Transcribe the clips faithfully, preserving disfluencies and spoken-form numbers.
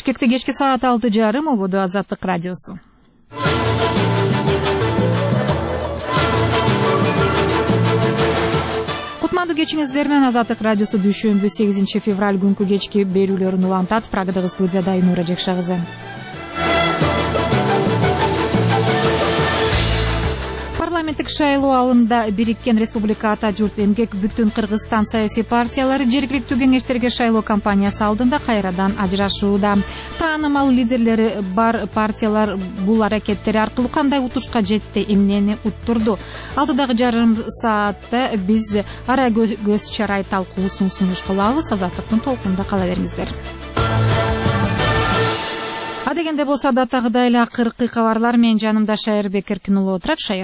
Бишкекте кечки саат алты жарым ободу Азаттык радиосу. Кутмандуу кечиңиздер менен Азаттык радиосу дүйшөмбү сегизинчи февраль күнкү кечки берүүлөрүн улантат. Прагадагы студияда Айнура Жекша кызы. Парламенттик шайлоо алында Бириккен Республика Ата журт эмгек бүтүн Кыргызстан саясий партиялары жергиликтүү кеңештерге шайлоо кампаниясы алдында кайрадан ажырашууда. Таанымал лидерлери бар партиялар бул аракеттери аркылуу кандай утушка жетти, эмнени уттурду? Алдыдагы жарым саатта биз ара көз чарай талкуусун сунуш кылабыз. Азаттыктын толкунунда кала бериңиздер. Адегенде болсо адаттагыдай эле акыркы кабарлар менен жанымда Шайыр Бекеркин уулу отурат. Шайыр.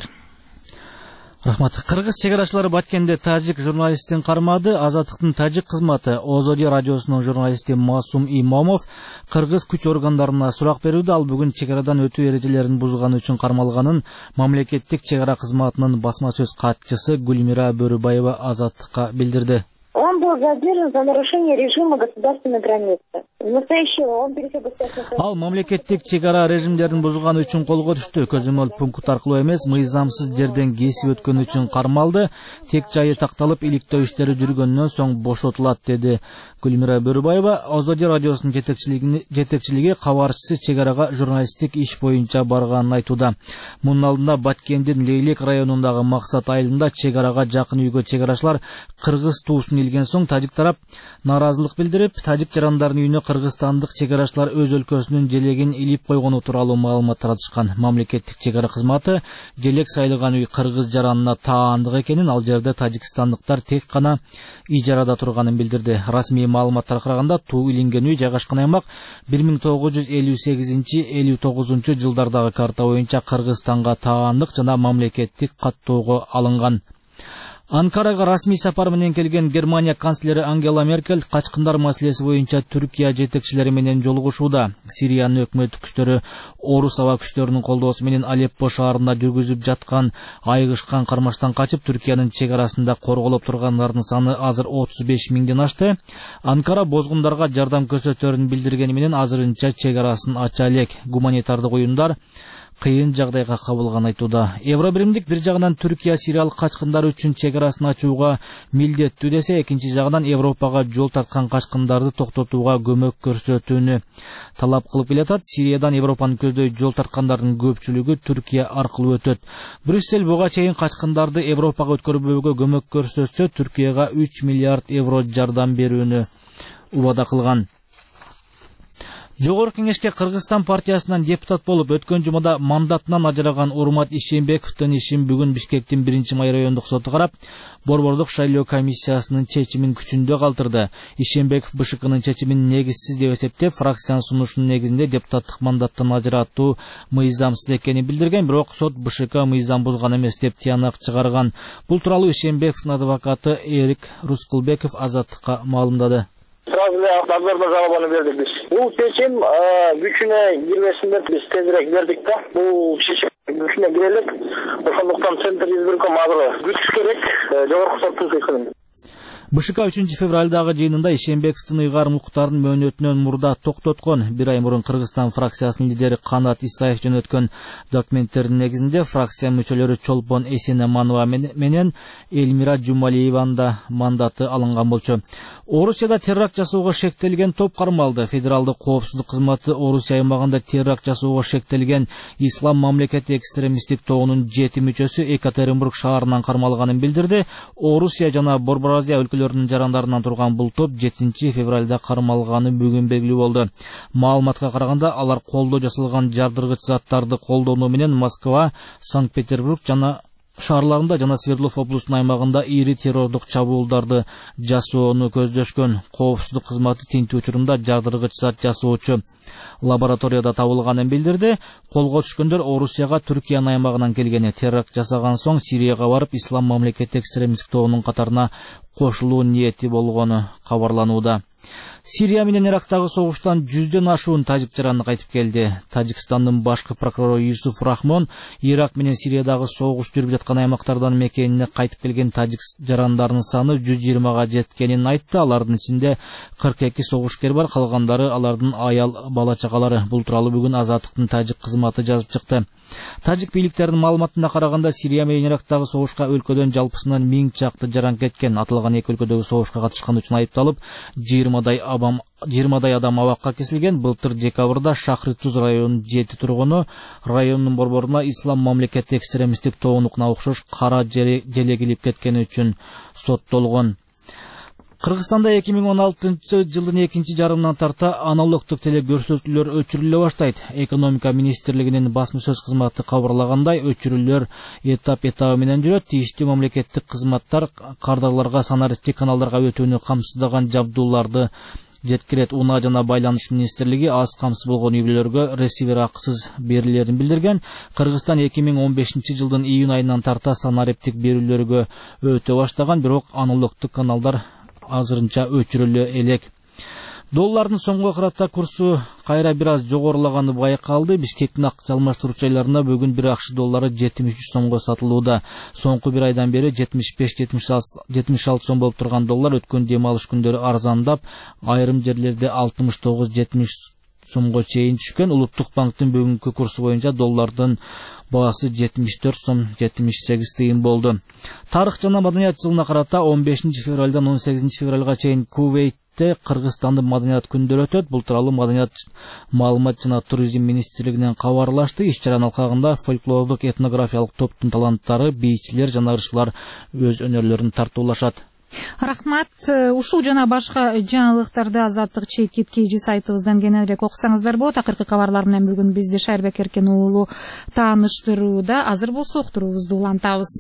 Рахмат. Кыргыз чегарачылары Баткенде тажик журналистин кармады. Азаттыктын тажик кызматы Озодия радиосунун журналисти Масум Имомов кыргыз күч органдарына сурак берүүдө ал бүгүн чегарадан өтүү эрежелерин бузганы үчүн кармалганын мамлекеттик чегара кызматынын басма сөз катчысы Гүлмира Бөрүбаева Азаттыкка билдирди. Он был задержан за нарушение режима государственной границы. В настоящее он пересек государственную... Ал мамлекеттик чегара режимдерин бузганы үчүн колго түштү. Көзөмөл пункт аркылуу эмес, мыйзамсыз жерден кесип өткөн үчүн кармалды. Тек жайы такталып, иликтөө иштери жүргөндөн соң бошотулат, деди Гүлмира Бөрүбаева. Озодия радиосунун жетекчилиги кабарчысы чегарага журналисттик иш боюнча барганын айтууда. Мунун алдында Баткендин Лейлек районундагы Максат айылында чегарага жакын үйгө чегарачылар кыргыз туусун илген соң тажик тарап нааразылык билдирип, тажик жарандардын үйүнө кыргызстандык чегарачылар өз өлкөсүнүн желегин илип койгону тууралуу маалымат таратышкан. Мамлекеттик чегара кызматы желек сайлаган үй кыргыз жаранына таандык экенин, ал жерде тажикстандыктар тек гана ижарада турганын билдирди. Расмий маалыматтарга караганда туу илинген үй жайгашкан аймак бир миң тогуз жүз элүү сегизинчи элүү тогузунчу жылдардагы карта боюнча Кыргызстанга таандык жана мамлекеттик каттоого алынган. Анкарага расмий сапар менен келген Германия канцлери Ангела Меркель качкындар маселеси боюнча Түркия жетекчилери менен жолугушууда. Сириянын өкмөт күчтөрү орус аба күчтөрүнүн колдоосу менен Алеппо шаарында жүргүзүп жаткан айыгышкан кармаштан качып Түркиянын чегарасында корголоп тургандардын саны азыр отуз беш миңден ашты. Анкара бозгундарга жардам көрсөтөрүн билдиргени менен азырынча чегарасын ача элек. Гуманитардык уюмдар кыйын жагдайга кабылган айтууда. Евробиримдик бир жагынан Түркия сириялык качкындар үчүн чегарасын ачууга милдеттүү десе, экинчи жагынан Европага жол тарткан качкындарды токтотууга көмөк көрсөтүүнү талап кылып келатат. Сириядан Европаны көздөй жол тарткандардын көпчүлүгү Түркия аркылуу өтөт. Брюссель буга чейин качкындарды Европага өткөрбөөгө көмөк көрсөтсө, Түркияга үч миллиард евро жардам берүүнү убада кылган. Жогорку кеңешке Кыргызстан партиясынан депутат болуп өткөн жумада мандатынан ажыраган Урмат Ишембековдун ишин бүгүн Бишкектин биринчи май райондук соту карап, Борбордук шайлоо комиссиясынын чечимин күчүндө калтырды. Ишембеков БШКнын чечимин негизсиз деп эсептеп, фракциянын сунушунун негизинде депутаттык мандаттан ажыратуу мыйзамсыз экенин билдирген, бирок сот БШК мыйзам бузган эмес деп тыянак чыгарган. Бул тууралуу Ишембековдун адвокаты Эрик Рускулбеков Азаттыкка маалымдады. Сразу эле докладно жалобаны бердик биз. Бул чечим күчүнө кирбесин деп биз тезирээк бердик да. Бул чечим күчүнө кире элек. Ошондуктан Центр избирком азыр күч керек жогорку соттун чечимин. БШК үчүнчү февралдагы жыйынында Ишембековдун ыйгарым укуктарын мөөнөтүнөн мурда токтоткон. Бир ай мурун Кыргызстан фракциясынын лидери Канат Исаев жөнөткөн документтердин негизинде фракция мүчөлөрү Чолпон Эсенаманова менен Эльмира Жумалиеванын да мандаты алынган болчу. Орусияда терракт жасоого шектелген топ кармалды. Федералдык коопсуздук кызматы Орусия аймагында терракт жасоого шектелген Ислам мамлекети экстремисттик тобунун жети мүчөсү Екатеринбург шаарынан кармалганын билдирди. Орусия жана Борбор-Азия өлкөлөрүнүн жарандарынан турган бул топ жетинчи февралда кармалганы бүгүн белгилүү болду. Маалыматка караганда алар колдо жасалган жардыргыч заттарды колдонуу менен Москва, Санкт-Петербург жана шаарларында жана Свердлов облусунун аймагында ири террордук чабуулдарды жасоону көздөшкөн. Коопсуздук кызматы тинтүү учурунда жардыргыч зат жасоочу лабораторияда табылганын билдирди. Колго түшкөндөр Орусияга Түркиянын аймагынан келген. Терракт жасаган соң Сирияга барып, Ислам мамлекети экстремисттик тобунун катарына кошулуу ниети болгону кабарланууда. Сирия менен Ирактагы согуштан жүздөн ашуун тажик жараны кайтып келди. Тажикстандын башкы прокурору Юсуф Рахмон Ирак менен Сириядагы согуш жүрүп жаткан аймактардан мекенине кайтып келген тажик жарандарынын саны жүз жыйырмага жеткенин айтты. Алардын ичинде кырк эки согушкер бар, калгандары алардын аял бала чагалары. Бул тууралуу бүгүн Азаттыктын тажик кызматы жазып чыкты. Тажик бийликтеринин маалыматына караганда Сирия менен Ирактагы согушка өлкөдөн жалпысынан миң чакты жаран кеткен. Аталган эки өлкөдөгү согушка катышкан үчүн айыпталып, жыйырмадай адам жыйырмадай адам абакка кесилген. Былтыр декабрда Шахритуз районунун жети тургуну райондун борборуна ислам мамлекети экстремисттик тобуна окшош кара желе килип кеткени үчүн соттолгон. Кыргызстанда эки миң он алтынчы жылдын экинчи жарымынан тарта аналогдук теле көрсөтүүлөр өчүрүлө баштайт. Экономика министрлигинин басма сөз кызматы кабарлагандай, өчүрүүлөр этап этабы менен жүрөт. Тийиштүү мамлекеттик кызматтар кардарларга санариптик каналдарга өтүүнү камсыздаган жабдууларды жеткирет. Унаа жана байланыш министрлиги аз камсыз болгон үй-бүлөлөргө ресивер акысыз берилерин билдирген. Кыргызстан эки миң он бешинчи жылдын июнь айынан тарта санариптик берүүлөргө өтө баштаган, бирок аналогдук каналдар азырынча өчүрүлө элек. Доллардын соңку кырата курсу кайра бир аз жогорулаганы байкалды. Бишкектин акча алмаштыруучу айларында бүгүн бир акш доллары жетимиш үч сомго сатылууда. Соңку бир айдан бери жетимиш беш жетимиш алты сом болуп турган доллар өткөн дем алыш күндөрү арзандап, айрым жерлерде алтымыш тогуз жетимиш сомго чейин түшкөн. Улуттук банктын бүгүнкү курсу боюнча доллардын баасы жетимиш төрт сом жетимиш сегиз тыйын болду. Тарых жана маданият жылына карата он бешинчи февралдан он сегизинчи февралга чейин Кувейтте Кыргызстандын маданият күндөрү өтөт. Бул тууралуу Маданият, маалымат жана туризм министрлигинен кабарлашты. Иш-чаранын алкагында фольклордук этнографиялык топтун таланттары, бийчилер жана ырчылар өз өнөрлөрүн тартуулашат. Рахмат. Ушул жана башка жаңылыктарды Азаттык чекит кейжи сайтыбыздан кененирээк окусаңыздар болот. Акыркы кабарлар менен бүгүн бизди Шайырбек Эркен уулу тааныштырууда. Азыр болсо уктуруубузду улантабыз.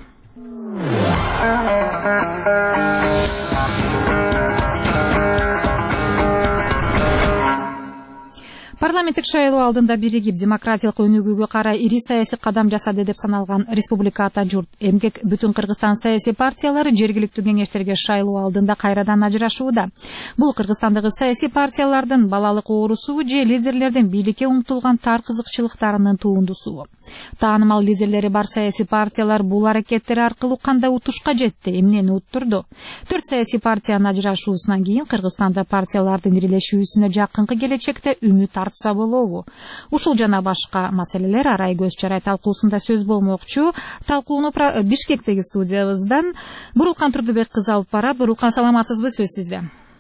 Парламенттик шайлоо алдында биригип демократиялык өнүгүүгө карай ири саясий кадам жасады деп саналган Республика Ата журт эмгек бүтүн Кыргызстан саясий партиялары жергиликтүү кеңештерге шайлоо алдында кайрадан ажырашууда. Бул Кыргызстандагы саясий партиялардын балалык оорусу же лидерлердин бийликке умтулган тар кызыкчылыктарынын туындусу. Таанымал лидерлери бар саясий партиялар бул аракеттери аркылуу кандай утушка жетти, эмнени уттурду? Төрт саясий партиянын ажырашуусунан кийин Кыргызстанда партиялардын ирилешүүсүнө жакынкы келечекте үмүт артса болобу? Ушул жана башка маселелер арай көз чарай талкуусунда сөз болмокчу. Талкууну Бишкектеги студиябыздан Бурулкан Турдубек кызы алып барат. Бурулкан, саламатсызбы? Сөз сизде.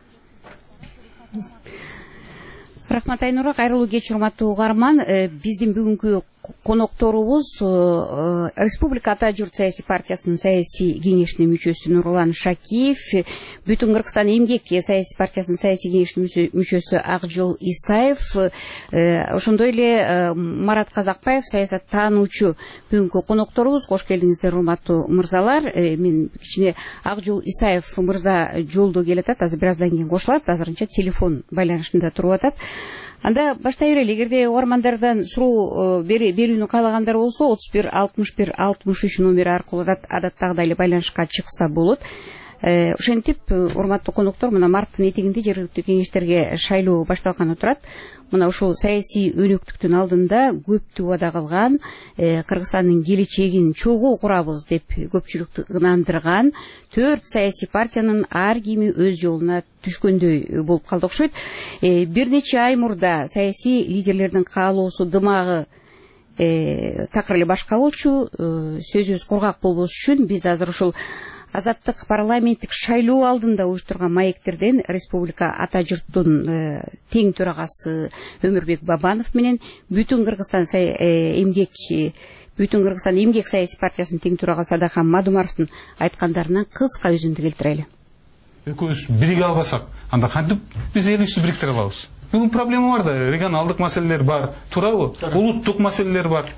Рахмат Айнура, кайрылуу кеч урматтуу угарман. Биздин бүгүнкү конокторубуз Республика Ата журт саясий партиясынын саясий кеңешинин мүчөсү Нурлан Шакиев, бүтүн Кыргызстан эмгек саясий партиясынын саясий кеңешинин мүчөсү Акжол Исаев, ошондой эле Марат Казакбаев, саясаттануучу бүгүнкү конокторубуз. Кош келиңиздер, урматтуу мырзалар. Мен кичине Акжол Исаев мырза жолдо келатат, азыр бир аздан кийин кошулат, азырынча телефон байланышында туруп атат. Анда баштай берели. Эгерде угармандардан суроо берүүнү каалагандар болсо, отуз бир алтымыш бир алтымыш үч номери аркылуу адаттагыдай эле байланышка чыкса болот. Ошентип, урматтуу коноктор, мына марттын этегинде жергиликтүү кеңештерге шайлоо башталганы турат. Мына ушул саясий өнөктүктүн алдында көптү убада кылган, Кыргызстандын келечегин чогуу курабыз деп көпчүлүктү ынандырган төрт саясий партиянын ар кими өз жолуна түшкөндөй болуп калды окшойт. Бир нече ай мурда саясий лидерлердин каалоосу, дымагы такыр эле башка болчу. Сөзүбүз кургак болбош үчүн биз азыр ушул Азаттык парламенттик шайлоо алдында уюштурган маектерден Республика Ата журттун тең төрагасы Өмүрбек Бабанов менен бүтүн Кыргызстан эмгек бүтүн Кыргызстан эмгек саясий партиясынын тең төрагасы Адахан Мадумаровдун айткандарынан кыска үзүндү келтирели. Экөөбүз бириге албасак, анда кантип биз элибизди бириктире алабыз? Бүгүн проблема бар да, регионалдык маселелер бар, туурабы? Улуттук маселелер бар.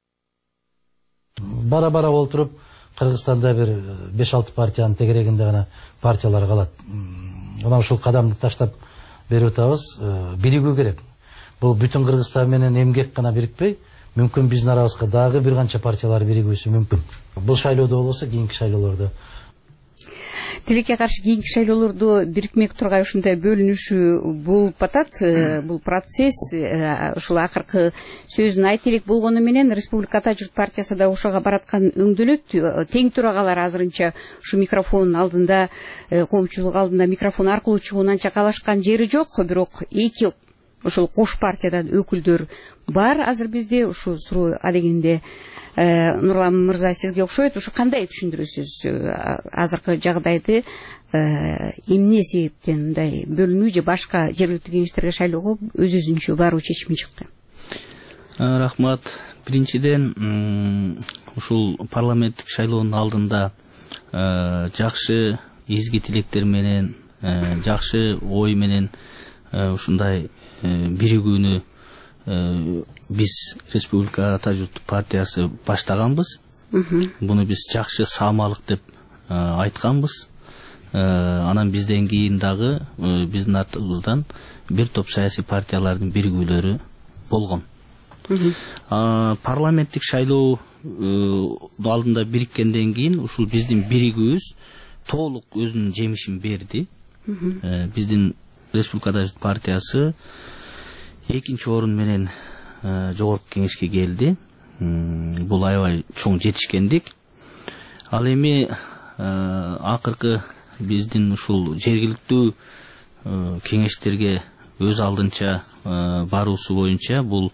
Бара-бара олтуруп Кыргызстанда бир беш алты партиянын тегерегинде гана партиялар калат. Мына ушул кадамды таштап берип атабыз. Биригүү керек. Бул бүтүн Кыргызстан менен эмгек гана бирикпей, мүмкүн биздин арабызга дагы бир канча партиялар биригүүсү мүмкүн. Бул шайлоодо болбосо, кийинки шайлоолордо. тилекке каршы кийинки шайлоолордо бирикмек тургай ушундай бөлүнүшүү болуп атат. Бул процесс ушул акыркы сөзүн айта элек болгону менен Республика Ата журт партиясы да ошого бараткан өңдөлөт. Тең турагалар азырынча ушу микрофон алдында, коомчулук алдында микрофон аркылуу чыгуунан анча калышкан жери жок, бирок эки ошол кош партиядан өкүлдөр бар азыр бизде. Ушу суроо адегенде Нурлан мырза сизге окшойт. Ушу кандай түшүндүрөсүз азыркы жагдайды, эмне себептен мындай бөлүнүү же башка жергиликтүү кеңештерге шайлоого өз өзүнчө баруу чечими чыкты? Рахмат. Биринчиден, ушул парламенттик шайлоонун алдында жакшы изги тилектер менен, жакшы ой менен ушундай биригүүнү биз Республика Ата журт партиясы баштаганбыз. Буну биз жакшы саамалык деп айтканбыз. Анан бизден кийин дагы биздин артыбыздан бир топ саясий партиялардын биригүүлөрү болгон. Парламенттик шайлоо алдында бириккенден кийин ушул биздин биригүүбүз толук өзүнүн жемишин берди. Биздин Республика Ата журт партиясы экинчи орун менен жогорку кеңешке келди. Бул аябай чоң жетишкендик. Ал эми акыркы биздин ушул жергиликтүү кеңештерге өз алдынча баруусу боюнча бул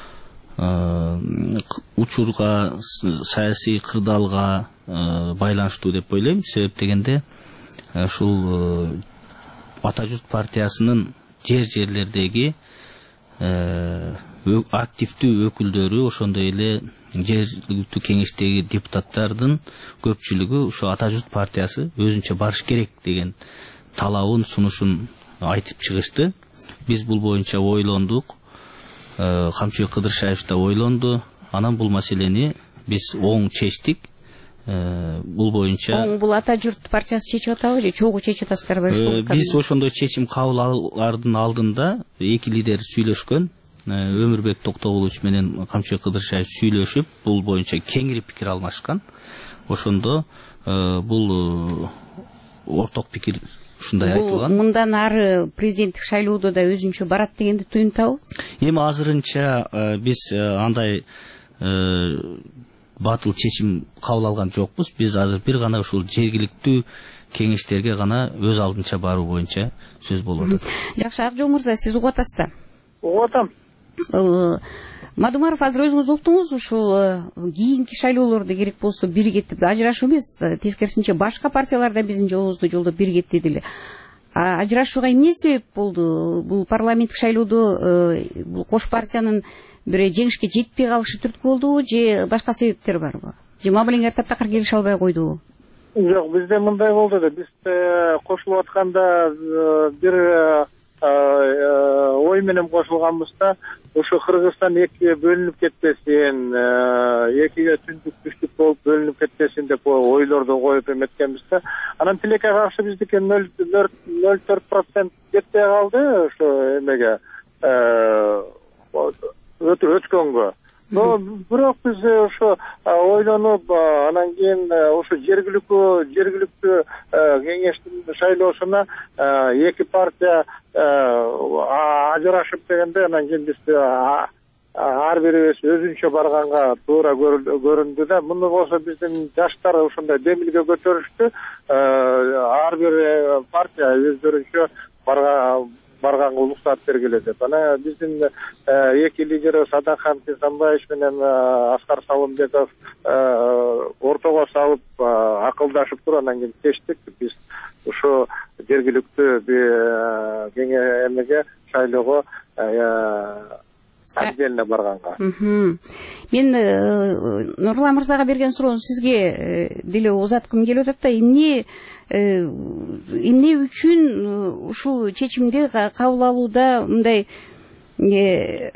учурга, саясий кырдаалга байланыштуу деп ойлойм. Себеп дегенде ушул Ата журт партиясынын жер-жерлердеги активдүү өкүлдөрү, ошондой эле жергиликтүү кеңештеги депутаттардын көпчүлүгү ушу Ата журт партиясы өзүнчө барыш керек деген талабын, сунушун айтып чыгышты. Биз бул боюнча ойлондук. Камчыбек Кыдыршаев да ойлонду. Анан бул маселени биз оң чечтик. Бул боюнча оң бул Ата журт партиясы чечип атабы же чогуу чечип атасыздарбы? Биз ошондой чечим кабыл алаардын алдында эки лидер сүйлөшкөн. Өмүрбек Токтогулович менен Камчыбек Кыдыршаев сүйлөшүп, бул боюнча кеңири пикир алмашкан. Ошондо бул орток пикир ушундай айтылган. Бул мындан ары президенттик шайлоодо да өзүнчө барат дегенди туюнтабы? Эми азырынча биз андай батыл чечим кабыл алган жокпуз. Биз азыр бир гана ушул жергиликтүү кеңештерге гана өз алдынча баруу боюнча сөз болуп атат. Жакшы, Акжол мырза, сиз угуп атасыз да? Угуп атам. Мадумаров, азыр өзүңүз уктуңуз, ушул кийинки шайлоолордо керек болсо биригет деп, ажырашуу эмес, тескерисинче башка партиялар да биздин жолубузду жолдоп биригет дедиле. Ажырашууга эмне себеп болду? Бул парламенттик шайлоодо бул кош партиянын бир жеңишке жетпей калышы түрткү болдубу же башка себептер барбы? Же мамилеңер таптакыр келише албай койдубу? Жок, бизде мындай болду да. Биз кошулуп атканда бир ой менен кошулганбыз да, ошо Кыргызстан экиге бөлүнүп кетпесин, экиге түндүк түштүк болуп бөлүнүп кетпесин деп ойлорду коюп эметкенбиз да. Анан тилекке каршы биздики нөл төрт процент жетпей калды ошо эмеге өткөнгө. Но бирок биз ошо ойлонуп, анан кийин ошо жергиликтүү жергиликтүү кеңештин шайлоосуна эки партия ажырашып дегенде, анан кийин биз ар бирибиз өзүнчө барганга туура көрүндү да. Муну болсо биздин жаштар ошондой демилге көтөрүштү. Ар бир партия өздөрүнчө барган барганга уруксаат бергиле деп. Анан биздин эки лидер Садахан Тизамбаевич менен Аскар Салымбеков ортого салып акылдашып туруп, анан кийин чечтик. Биз ошо жергиликтүү кеңешке шайлоого отдельно барганга. Мен Нурлан мырзага берген суроону сизге деле узаткым келип атат да, эмне эмне үчүн ушул чечимди кабыл алууда мындай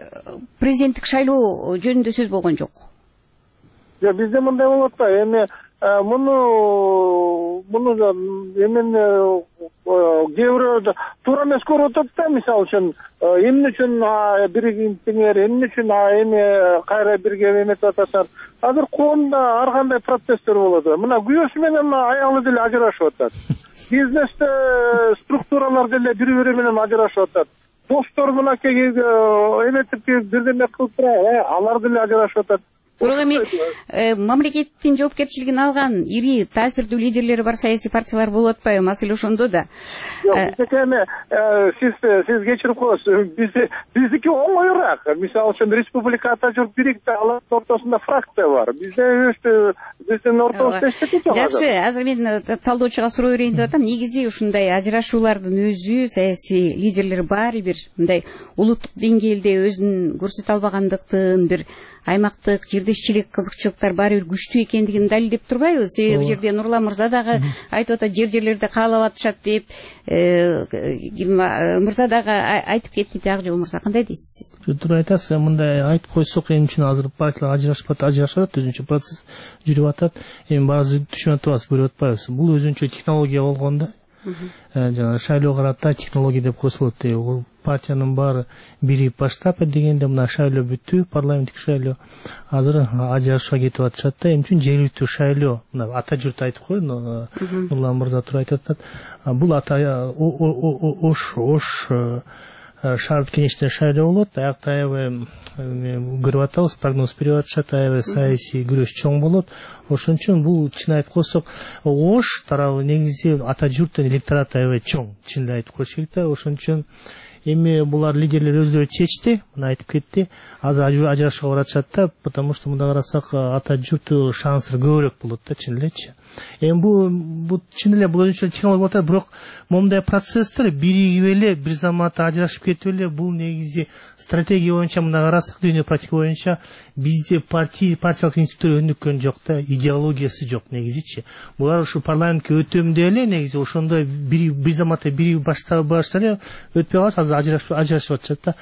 президенттик шайлоо жөнүндө сөз болгон жок? Жок, бизде мындай болот да, эми муну муну эмен кээ бирөө туура эмес көрүп атат да. Мисалы үчүн эмне үчүн биригиңер, эмне үчүн эми кайра бирге эметип атасыңар. Азыр коомдо ар кандай процесстер болот. Мына күйөөсү менен аялы деле ажырашып атат. Бизнесте структуралар деле бири бири менен ажырашып атат. Достор мынакей эметип бирдеме кылып турат, алар деле ажырашып атат. Бирок эми мамлекеттин жоопкерчилигин алган ири таасирдүү лидерлери бар саясий партиялар болуп атпайбы? Маселе ошондо да. Жок, биздики эми сиз сиз кечирип коесуз. Бизди биздики оңоюраак. Мисалы үчүн Республика Ата журт бирикте, алардын ортосунда фракция бар. Бизде биздин ортобузда эчтеке жок. Жакшы, азыр мен талдоочуга суроо берейин деп атам. Негизи ушундай ажырашуулардын өзү саясий лидерлер баары бир мындай улуттук деңгээлде өзүн көрсөтө албагандыктын, бир аймактык жердешчилик кызыкчылыктар баары бир күчтүү экендигин далилдеп турбайбы? Себеби бул жерде Нурлан мырза дагы айтып атат, жер жерлерде каалап атышат деп, мырза дагы айтып кетти. Ак жол мырза, кандай дейсиз? Туура айтасыз. Мындай айтып койсок, эми үчүн азыр партиялар ажырашып атат, ажырашып атат, өзүнчө процесс жүрүп атат. Эми баазы түшүнүп атабыз, көрүп атпайбыз. Бул өзүнчө технология болгондо, жана шайлоо карата технология деп койсолот. Партиянын баары бирип баштап дегенде мына шайлоо бүттү, парламенттик шайлоо. Азыр ажырашууга кетип атышат да. Эми үчүн жергиликтүү шайлоо, мына ата журт айтып койду, Нурлан мырза туура айтып атат. Бул ата ош ош шаардык кеңештин шайлоо болот. Аякта аябай көрүп атабыз, прогноз берип атышат, аябай саясий күрөш чоң болот. Ошон үчүн бул чын айтып койсок, ош тарабы негизи ата журттун электораты аябай чоң. Чын айтып коюш керек да. Ошон үчүн эми булар лидерлер өзлөрү чечти, мына айтып кетти. Азыр ажырашууга баратышат да, потому что мында карасак ата журтту шансыр көбүрөөк болот да, чын элечи. Эми бул бул чын эле бул өзүнчө технология болот, бирок момундай процесстер биригип эле бир заматта ажырашып кетип эле бул негизи стратегия боюнча мында карасак, дүйнө практика боюнча бизде партия партиялык институттар өнүккөн жок да, идеологиясы жок негизичи. Булар ушу парламентке өтөм деле негизи ошондой бир бир заматта биригип баштап башта эле өтпөй калат, азыр ажырашып ажырашып атышат да.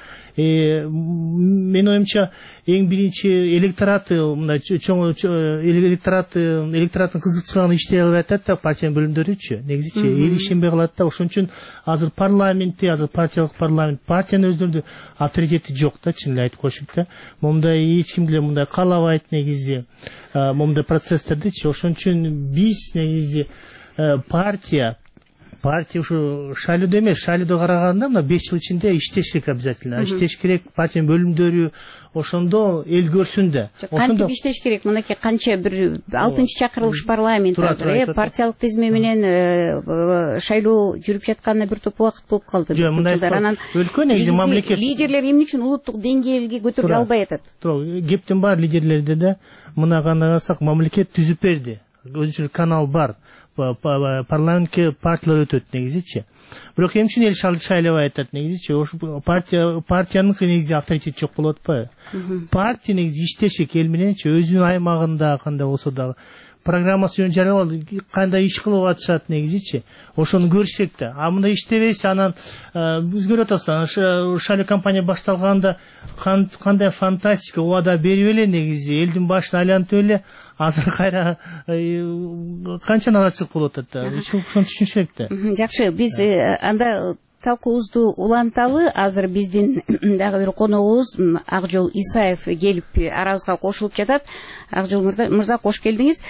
Менин оюмча эң биринчи электораты мындай чоң электораты электораттын кызыкчылыгын иштей албай атат да, партиянын бөлүмдөрүчү негизичи эл ишенбей калат да. Ошон үчүн азыр парламентте, азыр партиялык парламент, партиянын өздөрүнүн авторитети жок да, чын эле айтып коюш керек да. Момундай эч ким деле мындай каалабайт негизи момундай процесстердичи. Ошон үчүн биз негизи партия партия ушу шайлоодо эмес, шайлоодо караганда мына беш жыл ичинде иштеш керек обязательно. Иштеш керек, партиянын бөлүмдөрү ошондо эл көрсүн да. Кантип иштеш керек? Мынакей канча бир алтынчы чакырылыш парламент азыр партиялык тизме менен шайлоо жүрүп жатканына бир топ убакыт болуп калды. Жок, мындай өлкө негизи мамлекет лидерлер эмне үчүн улуттук деңгээлге көтөрүлө албай атат? Туура, кептин бар лидерлерде да мына карасак мамлекет түзүп берди. Өзүнчө канал бар. Парламентке партиялар өтөт негизичи. Бирок эмне үчүн эл шайлабай атат негизичи? Ошо партия партиянын негизи авторитети жок болуп атпайбы? Партия негизи иштеши эл мененчи өзүнүн аймагында кандай болсо дагы программасы жөнүндө жарыялап кандай иш кылып атышат негизичи. Ошону көрүш керек да. А мындай иштебесе анан биз көрүп атабыз, шайлоо кампания башталганда кандай фантастика убада берип эле негизи элдин башын айлантып эле азыр кайра канча нараачылык болуп атат да. Ошону түшүнүш керек да. Жакшы, биз анда талкуубузду уланталы. Азыр биздин дагы бир коногубуз Ак жол Исаев келип арабызга кошулуп жатат. Ак жол мырза, кош келдиңиз.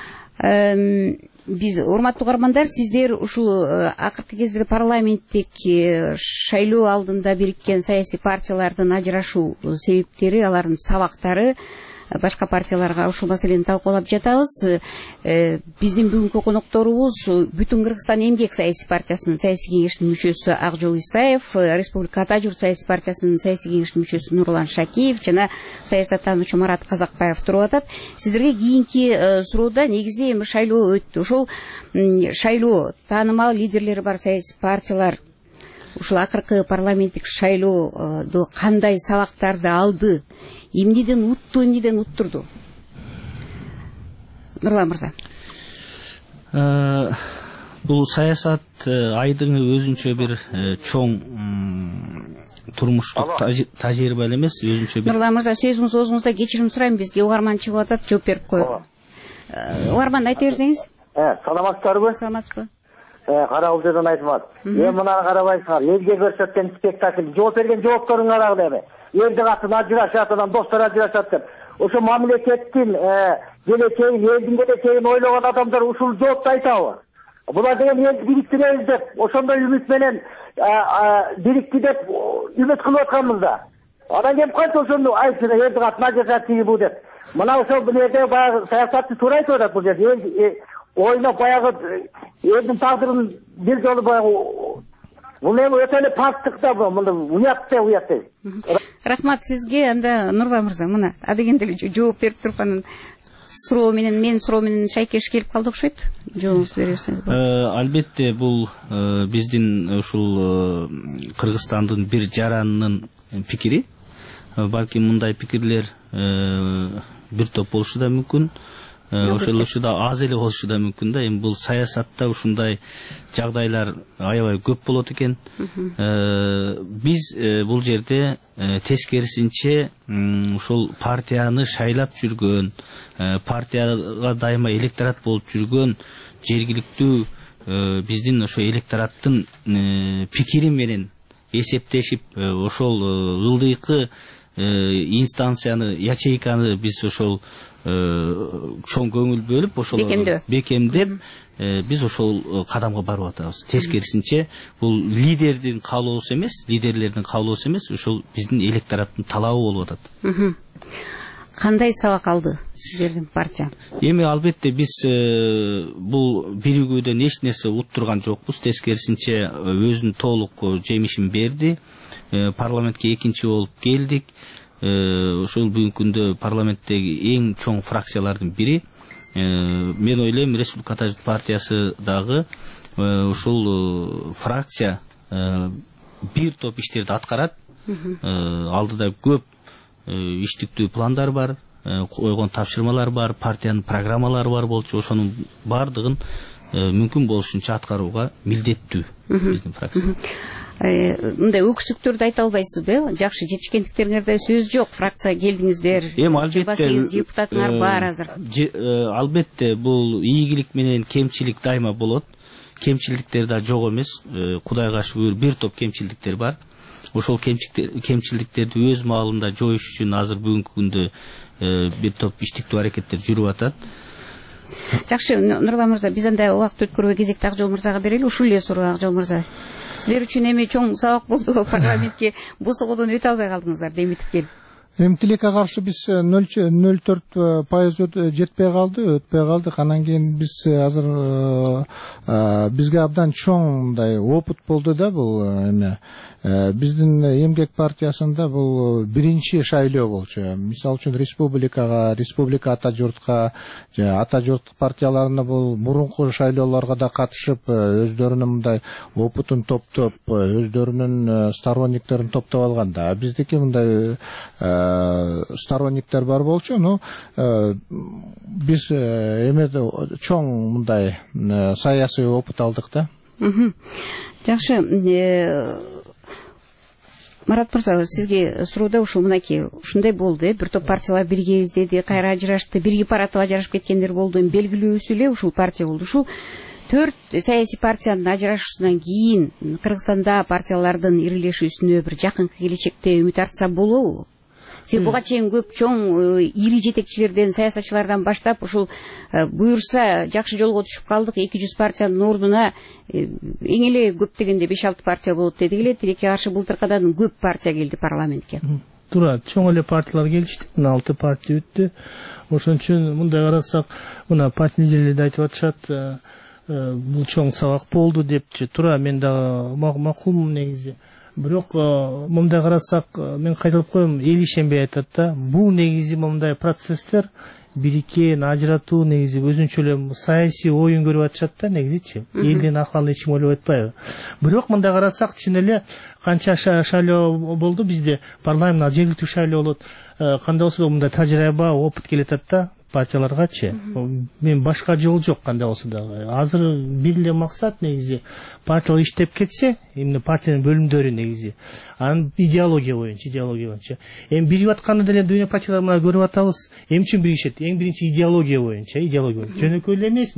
Биз урматтуу угармандар, сиздер ушул акыркы кезде парламенттик шайлоо алдында бириккен саясий партиялардын ажырашуу себептери, алардын сабактары, башка партияларга ушул маселени талкуулап жатабыз. Биздин бүгүнкү конокторубуз Бүтүн Кыргызстан эмгек саясий партиясынын саясий кеңешинин мүчөсү Ак жол Исаев, Республика Ата журт саясий партиясынын саясий кеңешинин мүчөсү Нурлан Шакиев жана саясаттануучу Марат Казакбаев туруп атат. Сиздерге кийинки суроодо негизи эми шайлоо өттү. Ошол шайлоо таанымал лидерлери бар саясий партиялар ушул акыркы парламенттик шайлоодо кандай сабактарды алды? Эмнеден утту, эмнеден уттурду? Нурлан мырза. Бул саясат айдың өзүнчө бир чоң турмуштук тажрыйба эмес, өзүнчө бир. Нурлан мырза, сөзүңүз оозуңузда кечирим сурайм, бизге угарман чыгып атат, жооп берип коелу. Угарман айта берсеңиз. Саламатсыздарбы? Саламатсызбы? Карагылжадан айтмат. Эми мына карабайсыңар, элге көрсөткөн спектакль, жооп берген жоопторуң карагыла эми. Элди катын ажырашат, анан достор ажырашат деп. Ошо мамлекеттин келечегин, элдин келечегин ойлогон адамдар ушул жоопту айтабы? Булар деген элди бириктиребиз деп, ошондой үмүт менен бирикти деп үмүт кылып атканбыз да. Анан кем канча ошону айтты, элди катын ажырашат тийбу деп. Мына ошол бул жерде баягы саясатчы туура айтып атат бул жерде. Ойнап баягы элдин тагдырын бир жолу баягы бул эми өтө эле пакттык да, мына уят да уят да. Рахмат сизге. Анда Нурбай мырза, мына адегенде эле жооп берип туруп анан суроо менен менин суроо менен шайкеш келип калды окшойт. Жообуңузду бере берсеңиз. Албетте бул биздин ушул Кыргызстандын бир жаранынын пикири. Балки мындай пикирлер бир топ болушу да мүмкүн. Ошолучу да аз эле болушу да мүмкүн да. Эми бул саясатта ушундай жагдайлар аябай көп болот экен. Биз бул жерде тескерисинче ушул партияны шайлап жүргөн, партияга дайыма электорат болуп жүргөн жергиликтүү биздин ошо электораттын пикири менен эсептешип ошол ылдыйкы инстанцияны, ячейканы биз ошол чоң көңүл бөлүп, ошол бекемдеп биз ошол кадамга барып атабыз. Тескерисинче бул лидердин каалоосу эмес, лидерлердин каалоосу эмес, ошол биздин электораттын талабы болуп атат. Кандай сабак алды сиздердин партия? Эми албетте биз бул биригүүдөн эч нерсе уттурган жокпуз. Тескерисинче өзүнүн толук жемишин берди. Парламентке экинчи болуп келдик. Ошол бүгүнкү күндө парламенттеги эң чоң фракциялардын бири. Мен ойлойм, Республика Ата журт партиясы дагы ушул фракция бир топ иштерди аткарат. Алдыда көп иштиктүү пландар бар, койгон тапшырмалар бар, партиянын программалары бар болчу. Ошонун бардыгын мүмкүн болушунча аткарууга милдеттүү биздин фракция. Мындай өксүктөрдү айта албайсызбы? Жакшы жетишкендиктериңерде сөз жок. Фракция келдиңиздер. Эми албетте депутатыңар бар азыр. Албетте бул ийгилик менен кемчилик дайыма болот. Кемчиликтер да жок эмес. Кудайга шүгүр бир топ кемчиликтер бар. Ошол кемчиликтерди өз маалында жоюш үчүн азыр бүгүнкү күндө бир топ иштиктүү аракеттер жүрүп атат. Жакшы, Нурбай мырза, биз анда убакыт өткөрбөй кезекти Акжол мырзага берели. Ушул эле суроо Акжол мырза. Силер үчүн эми чоң сабак болду, парламентке босогодон өтө албай калдыңыздар, демитип келип. Эми тилекке каршы биз нөл төрт пайыз жетпей калды, өтпөй калдык. Анан кийин биз азыр бизге абдан чоң мындай опыт болду да бул эме. Биздин Эмгек партиясында бул биринчи шайлоо болчу. Мисалы үчүн республикага, республика ата журтка, ата журт партияларына бул мурунку шайлоолорго да катышып, өздөрүнүн мындай опытын топтоп, өздөрүнүн сторонниктерин топтоп алган да. Биздики мындай сторонниктер бар болчу, но биз эмеде чоң мындай саясий опыт алдык да. Жакшы, Марат мырза, сизге суроодо ушул мынакей ушундай болду, бир топ партиялар биргебиз деди, кайра ажырашты, биригип баратып ажырашып кеткендер болду. Белгилүүсү эле ушул партия болду. Ушул төрт саясий партиянын ажырашуусунан кийин Кыргызстанда партиялардын ирилешүүсүнө бир жакынкы келечекте үмүт артса болобу? Себеби буга чейин көп чоң ири жетекчилерден, саясатчылардан баштап ушул буюрса жакшы жолго түшүп калдык, эки жүз партиянын ордуна эң эле көп дегенде беш алты партия болот дедик эле. Тилекке каршы былтыркыдан көп партия келди парламентке. Туура, чоң эле партиялар келишти, мына алты партия өттү. Ошон үчүн мындай карасак, мына партия лидерлери айтып атышат, бул чоң сабак болду депчи. Туура, мен да макулмун негизи. Бирок мындай карасак, мен кайталап коем, эл ишенбей айтат да. Бул негизи мындай процесстер бириккен, ажыратуу негизи өзүнчө эле саясий оюн көрүп атышат да негизичи. Элдин акыбалын эч ким ойлоп атпайбы. Бирок мындай карасак, чын эле канча шайлоо болду бизде, парламент жергиликтүү шайлоо болот. Кандай болсо да мындай тажрыйба, опыт келет да. партияларгачы мен башка жол жок кандай болсо дагы. Азыр бир эле максат негизи партиялар иштеп кетсе, эмне партиянын бөлүмдөрү негизи анын идеология боюнча, идеология боюнча. Эми биригип атканда деле дүйнө партиялары мына көрүп атабыз. Эмне үчүн биригишет? Эң биринчи идеология боюнча, идеология. Жөнөкөй эле эмес,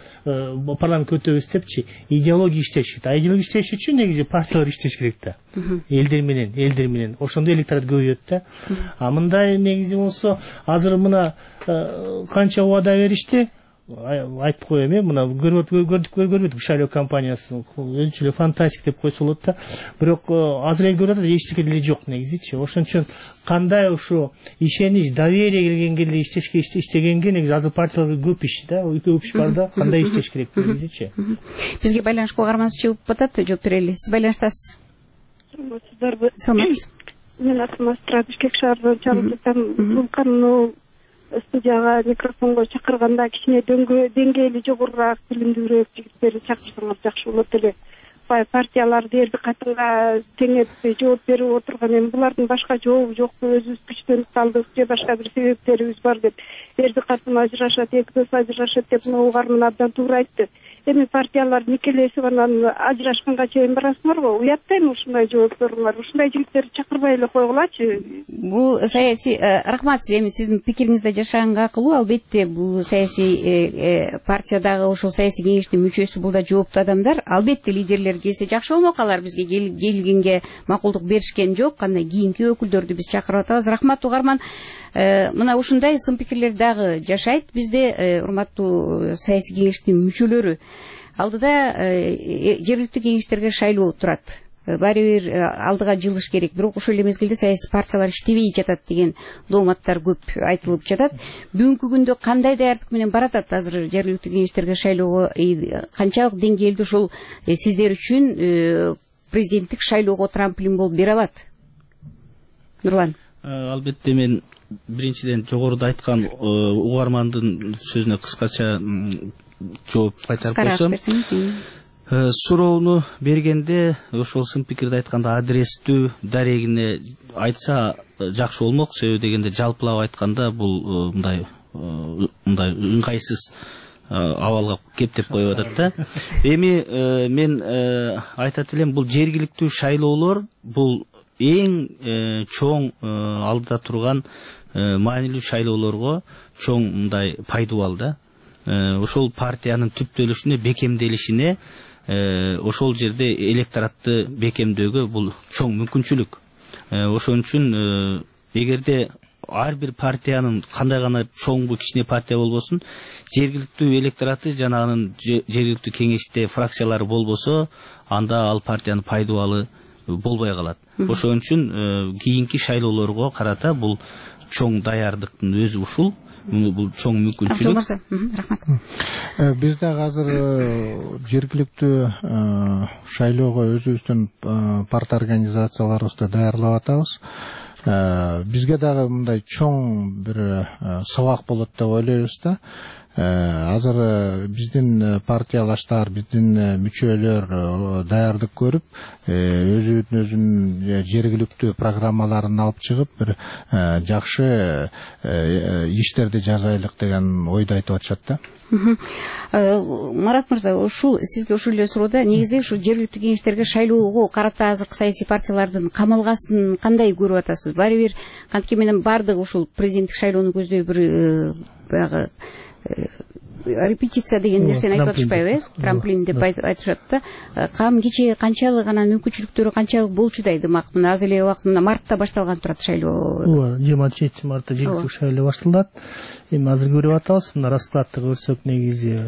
парламент өтөбүз депчи, идеология иштеш керек. А идеология иштеш үчүн негизи партиялар иштеш керек да. Элдер менен, элдер менен. Ошондо электорат көбөйөт да. А мындай негизи болсо, азыр мына канча убада беришти? Айтып коем, э, мына көрүп көрдүк, көрбөдүк шайлоо кампаниясын. Өзүнчө эле фантастик деп койсо болот да. Бирок азыр эл көрүп атат, эчтеке деле жок негизичи. Ошон үчүн кандай ушу ишенич, доверие келгенге эле иштешке иштегенге негизи азыр партияларга көп иш да, көп иш бар да, кандай иштеш керек негизичи. Бизге байланышка угарманыбыз чыгып атат, жооп берели. Сиз байланыштасыз. Саламатсыздарбы? Саламатсыз. Мен атым Астрат, Бишкек шаарынан чалып жатам. Вулканны студияга микрофонго чакырганда кичине деңгээли жогорураак, билимдүүрөөк жигиттерди чакырсаңыз жакшы болот эле. Партиялар дерди катынга теңеп жооп берип отурган, эми булардын башка жообу жокпу, өзүбүз күчтөнүп калдык же башка бир себептерибиз бар деп эрди катын ажырашат, эки дос ажырашат деп мына угарман абдан туура айтты. Эми партиялар никелешип анан ажырашканга чейин барасыңарбы? Уяттайм ушундай жоопторуңар. Ушундай жигиттерди чакырбай эле койгулачы. Бул саясий рахмат, эми сиздин пикириңизде жашаганга акылуу. Албетте бул саясий партиядагы ошол саясий кеңештин мүчөсү, бул да жооптуу адамдар. Албетте лидерлер келсе жакшы болмок, алар бизге келгенге макулдук беришкен жок. Кандай кийинки өкүлдөрдү биз чакырып атабыз. Рахмат угарман. Мына ушундай сын пикирлер дагы жашайт бизде, урматтуу саясий кеңештин мүчөлөрү. Алдыда жергиликтүү кеңештерге шайлоо турат. Баары бир алдыга жылыш керек. Бирок ошол эле мезгилде саясий партиялар иштебей жатат деген дооматтар көп айтылып жатат. Бүгүнкү күндө кандай даярдык менен баратат азыр жергиликтүү кеңештерге шайлоого? Канчалык деңгээлде ушул сиздер үчүн президенттик шайлоого трамплин болуп бере алат? Нурлан. Албетте мен биринчиден жогоруда айткан угармандын сөзүнө кыскача жооп кайтарып койсом, суроону бергенде ошол сын пикирди айтканда адрестүү, дарегине айтса жакшы болмок. Себеби дегенде жалпылап айтканда бул мындай мындай ыңгайсыз абалга кептеп коюп атат да. Эми мен айтат элем, бул жергиликтүү шайлоолор бул эң чоң алдыда турган маанилүү шайлоолорго чоң мындай пайдубал да. Ошол партиянын түптөлүшүнө, бекемделишине, ошол жерде электоратты бекемдөөгө бул чоң мүмкүнчүлүк. Ошон үчүн эгерде ар бир партиянын кандай гана чоңбу кичине партия болбосун, жергиликтүү электораты жана анын жергиликтүү кеңеште фракциялары болбосо, анда ал партиянын пайдубалы болбой калат. Ошон үчүн кийинки шайлоолорго карата бул чоң даярдыктын өзү ушул. Бул чоң мүмкүнчүлүк. Рахмат. Биз дагы азыр жергиликтүү шайлоого өзүбүздүн парт организацияларыбызды даярлап атабыз. Бизге дагы мындай чоң бир сабак болот деп ойлойбуз да. Азыр биздин партиялаштар, биздин мүчөлөр даярдык көрүп, өзүнүн өзүнүн жергиликтүү программаларын алып чыгып, бир жакшы иштерди жазайлык деген ойду айтып атышат да. Марат мырза, ушул сизге ушул эле суроодо негизи ушу жергиликтүү кеңештерге шайлоого карата азыркы саясий партиялардын камалгасын кандай көрүп атасыз? Баары бир кантке менен бардыгы ушул президенттик шайлоону көздөй бир баягы репетиция деген нерсени айтып атышпайбы, э? Трамплин деп айтышат да. Кам кече канчалык анан мүмкүнчүлүктөрү канчалык болчудай дымак? Мына азыр эле убактында мартта башталган турат шайлоо. Ооба, жыйырма жетинчи мартта жергиликтүү шайлоо башталат. Эми азыр көрүп атабыз, мына раскладты көрсөк негизи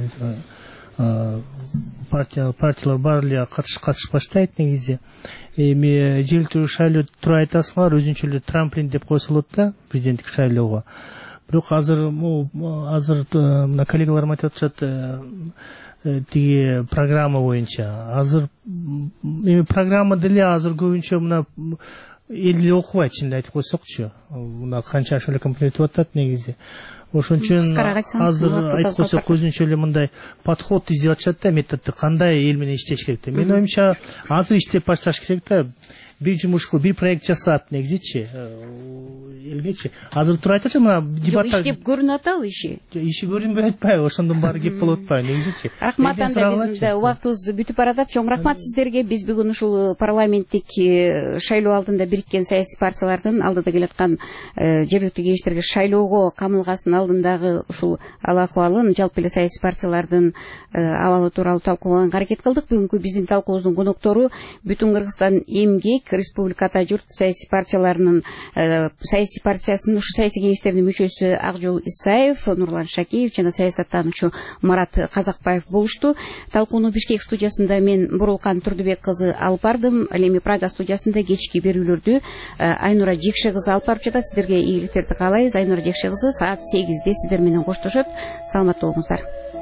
партия партиялар баары эле катышып баштайт негизи. Эми жергиликтүү шайлоо туура айтасыңар, өзүнчө эле трамплин деп койсо болот да президенттик шайлоого. Бирок азыр азыр мына коллегаларым айтып атышат, тиги программа боюнча. Азыр эми программа деле азыр көбүнчө мына эл эле окубайт, чынын айтып койсокчу. Мына канча шайлоо компания өтүп атат негизи. Ошон үчүн азыр айтып койсок өзүнчө эле мындай подход издеп атышат да, методду кандай эл менен иштеш керек деп. Менин оюмча азыр иштеп башташ керек да. бир жумуш кылып бир проект жасап негизичи элгечи азыр туруп айтачы мына дебаттар иштеп көрүнүп атабы иши иши көрүнбөй атпайбы ошондон баары кеп болуп атпайбы негизичи рахмат. Анда биздин убактыбыз бүтүп баратат. Чоң рахмат сиздерге. Биз бүгүн ушул парламенттик шайлоо алдында бириккен саясий партиялардын алдыда келаткан жергиликтүү кеңештерге шайлоого камылгасын алдындагы ушул ал акыбалын, жалпы эле саясий партиялардын абалы тууралуу талкуулаганга аракет кылдык. Бүгүнкү биздин талкуубуздун коноктору Бүтүн Кыргызстан эмгек Республика Ата журт саясий партияларынын саясий партиясынын ушу саясий кеңештеринин мүчөсү Акжол Исаев, Нурлан Шакиев жана саясаттануучу Марат Казакбаев болушту. Талкууну Бишкек студиясында мен Бурулкан Турдубек кызы алып бардым. Ал эми Прага студиясында кечки берүүлөрдү Айнура Жекше кызы алып барып жатат. Сиздерге ийгиликтерди каалайбыз. Айнура Жекше кызы саат сегизде сиздер менен коштошот. Саламатта болуңуздар.